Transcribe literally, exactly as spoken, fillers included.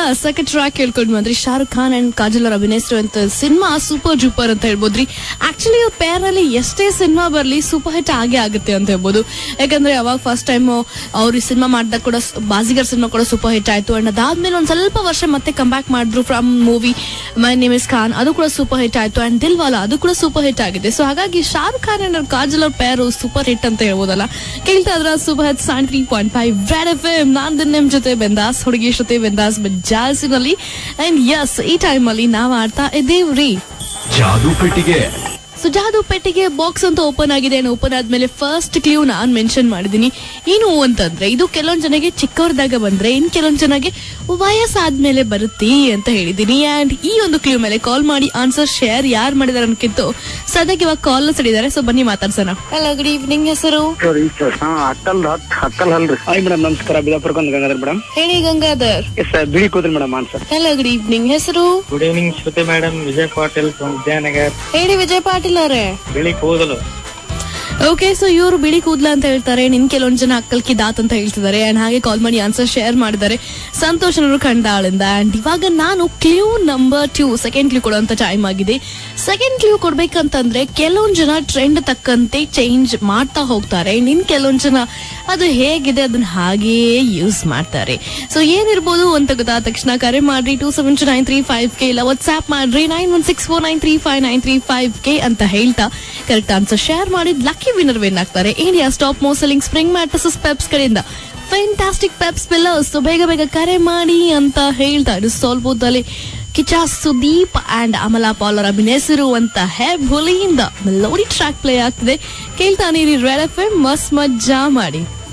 ಸಖತ್ ಟ್ರ್ಯಾಕ್ ಕೇಳ್ಕೊಂಡ್ ಬಂದ್ರಿ. ಶಾರುಖ್ ಖಾನ್ ಅಂಡ್ ಕಾಜಲ್ ಅವ್ರ ಅಭಿನಯಿಸಿರುವಂತ ಸಿನಿಮಾ ಸೂಪರ್ ಜೂಪರ್ ಅಂತ ಹೇಳ್ಬೋದ್ರಿ. ಆಕ್ಚುಲಿ ಇವ್ರ ಪೇರ್ ಅಲ್ಲಿ ಎಷ್ಟೇ ಸಿನಿಮಾ ಬರ್ಲಿ ಸೂಪರ್ ಹಿಟ್ ಆಗೇ ಆಗುತ್ತೆ ಅಂತ ಹೇಳ್ಬೋದು. ಯಾಕಂದ್ರೆ ಅವಾಗ ಫಸ್ಟ್ ಟೈಮ್ ಅವ್ರು ಈ ಸಿನಿಮಾ ಮಾಡಿದಾಗ ಕೂಡ ಬಾಜಿಗರ್ ಸಿನಿಮಾ ಕೂಡ ಸೂಪರ್ ಹಿಟ್ ಆಯ್ತು. ಅಂಡ್ ಅದಾದ್ಮೇಲೆ ಒಂದ್ ಸ್ವಲ್ಪ ವರ್ಷ ಮತ್ತೆ ಕಮ್ ಬ್ಯಾಕ್ ಮಾಡಿದ್ರು from movie my name is Khan, ಅದು ಕೂಡ ಸೂಪರ್ ಹಿಟ್ ಆಯ್ತು. ಅಂಡ್ ದಿಲ್ವಾಲಾ ಅದು ಕೂಡ ಸೂಪರ್ ಹಿಟ್ ಆಗಿದೆ. ಸೊ ಹಾಗಾಗಿ ಶಾರುಖ್ ಖಾನ್ ಅಂಡ್ ಕಾಜಲ್ ಅವ್ರ ಪೇರ್ ಸೂಪರ್ ಹಿಟ್ ಅಂತ ಹೇಳ್ಬೋದಲ್ಲ. ಕೇಳ್ತಾ ಇದ್ರ super hit seventy three point five red FM ಎಂ. ನಾನ್ ನಿಮ್ ಜೊತೆ ಬೆಂದಾಸ್, ಹುಡುಗಿ ಜೊತೆ ಬೆಂದಾಸ್ ಜಾಲ್ಸಿನಲ್ಲಿ. ಅಂಡ್ ಯಸ್, ಈ ಟೈಮ್ ಅಲ್ಲಿ ನಾವ್ ಆಡ್ತಾ ಇದ್ದೇವ್ರಿ ಜಾದು ಪೆಟ್ಟಿಗೆ. ಸೊ ಜಾದು ಪೆಟ್ಟಿಗೆ ಬಾಕ್ಸ್ ಅಂತ ಓಪನ್ ಆಗಿದೆ. ಓಪನ್ ಆದ್ಮೇಲೆ ಫಸ್ಟ್ ಕ್ಲೂ ನಾನ್ ಮೆನ್ಷನ್ ಮಾಡಿದೀನಿ. ಏನು ಅಂತಂದ್ರೆ ಇದು ಕೆಲವೊಂದ್ ಜನಗೆ ಚಿಕ್ಕವರದಾಗ ಬಂದ್ರೆ ಇನ್ ಕೆಲವೊಂದ್ ಜನಗೆ ವಯಸ್ಸಾದ್ಮೇಲೆ ಬರುತ್ತೆ ಅಂತ ಹೇಳಿದೀನಿ. ಅಂಡ್ ಈ ಒಂದು ಕ್ಲೂ ಮೇಲೆ ಕಾಲ್ ಮಾಡಿ ಆನ್ಸರ್ ಶೇರ್ ಯಾರು ಮಾಡಿದಾರೆ ಅನ್ಕಿತ್ತು ಸದ್ಯಕ್ಕೆ ಇವಾಗ ಕಾಲ್ ಸಡಿದ್ದಾರೆ. ಸೊ ಬನ್ನಿ ಮಾತಾಡ್ಸೋಣ. Hello, good evening. ಹೆಸರು ಅಕ್ಕಲ್ ಅಲ್ರಿ. ಹಾಯ್ ಮೇಡಮ್, ನಮಸ್ಕಾರ. ಬಿಜಾಪುರಕ್ಕೊಂದು ಗಂಗಾಧರ್ ಮೇಡಮ್. ಹೇಳಿ ಗಂಗಾಧರ್. ಎಸ್ ಬಿಳಿ ಕೂದ್ರಿ madam answer. Hello, good evening. ಹೆಸರು? Good evening Shruti madam. Vijay Patil from Vidyanagar. ಹೇಳಿ ವಿಜಯ್ ಪಾಟೀಲ್ ಅವರೇ. ಬಿಳಿ ಕೂದಲು. ಓಕೆ, ಸೊ ಇವರು ಬಿಳಿ ಕೂದ್ಲ ಅಂತ ಹೇಳ್ತಾರೆ. ನಿನ್ ಕೆಲವೊಂದ್ ಜನ ಅಕ್ಕಲ್ಕಿ ದಾತ್ ಅಂತ ಹೇಳ್ತಿದ್ದಾರೆ. ಅಂಡ್ ಹಾಗೆ ಕಾಲ್ ಮಾಡಿ ಆನ್ಸರ್ ಶೇರ್ ಮಾಡಿದ್ದಾರೆ ಸಂತೋಷ್ ಅವರು ಖಂಡಾಳಿಂದ. ಅಂಡ್ ಇವಾಗ ನಾನು clue number two second clue ಕೊಡುವಂತ ಟೈಮ್ ಆಗಿದೆ. ಸೆಕೆಂಡ್ ಕ್ಲೂ ಕೊಡ್ಬೇಕಂತಂದ್ರೆ ಕೆಲವೊಂದ್ ಜನ ಟ್ರೆಂಡ್ ತಕ್ಕಂತೆ ಚೇಂಜ್ ಮಾಡ್ತಾ ಹೋಗ್ತಾರೆ. ನಿನ್ ಕೆಲವೊಂದ್ ಜನ ಅದು ಹೇಗಿದೆ ಅದನ್ನ ಹಾಗೇ ಯೂಸ್ ಮಾಡ್ತಾರೆ. ಸೊ ಏನಿರ್ಬೋದು ಅಂತ ಗೊತ್ತಾದ ತಕ್ಷಣ ಕರೆ ಮಾಡ್ರಿ two seven two nine three five K ಇಲ್ಲ ವಾಟ್ಸ್ಆಪ್ ಮಾಡ್ರಿ nine one six four nine three five nine three five K ಅಂತ ಹೇಳ್ತಾ ಕರೆಕ್ಟ್ ಆನ್ಸರ್ ಶೇರ್ ಮಾಡಿ ಲಕ್ಕಿ ವಿನ್ನರ್ ವಿನ್ ಆಗ್ತಾರೆ. India top most selling spring mattresses Peps ಕಡೆಯಿಂದ fantastic ಪೆಪ್ಸ್ pillars. ಬೇಗ ಬೇಗ ಕರೆ ಮಾಡಿ ಅಂತ ಹೇಳ್ತಾ ಇದು ಸೋಲ್ಬೋದಲ್ಲಿ ಕಿಚಾ ಸುದೀಪ್ ಅಂಡ್ ಅಮಲಾ ಪಾಲ್ ಅವರ ಅಭಿನಯಿಸಿರುವಂತ ಹೇ ಭುಲಿಯಿಂದ ಮೆಲೋಡಿ ಟ್ರ್ಯಾಕ್ ಪ್ಲೇ ಆಗ್ತಿದೆ. ಕೇಳ್ತಾ ನೀರಿ ರೆಡ್ ಎಫ್ ಎಂ. ಮಸ್ ಮಜ್ಜಾ ಮಾಡಿ.